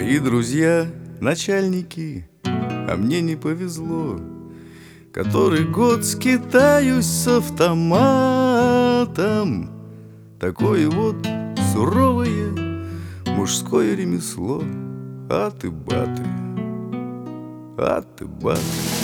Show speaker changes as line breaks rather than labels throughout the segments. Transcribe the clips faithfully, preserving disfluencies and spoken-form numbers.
Мои друзья начальники, а мне не повезло. Который год скитаюсь с автоматом. Такое вот суровое мужское ремесло. Аты-баты, аты-баты.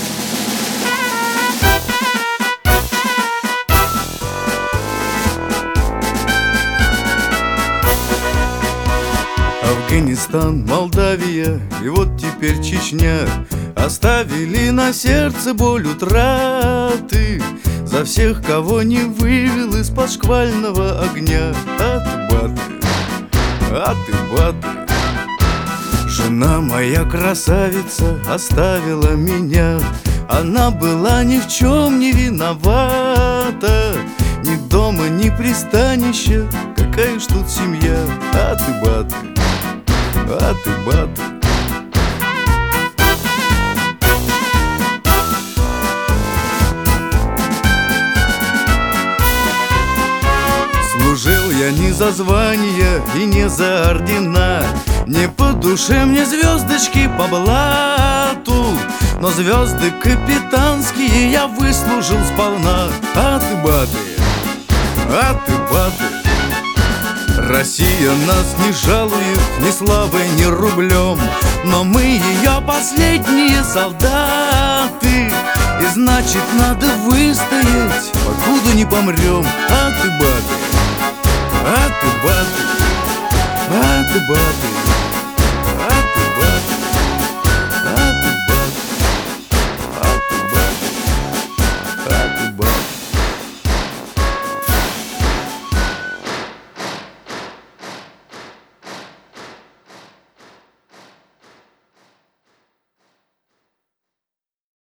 Афганистан, Молдавия и вот теперь Чечня оставили на сердце боль утраты за всех, кого не вывел из-под шквального огня. Аты-баты, аты-баты. Жена моя красавица оставила меня. Она была ни в чем не виновата. Ни дома, ни пристанища. Какая ж тут семья? Аты-баты, аты-баты. Служил я не за звания и не за ордена. Не по душе мне звездочки по блату, но звезды капитанские я выслужил сполна. Аты-баты, аты-баты. Россия нас не жалует ни славой, ни рублем, но мы ее последние солдаты. И значит надо выстоять, покуда не помрем. Аты-баты, аты-баты, аты-баты.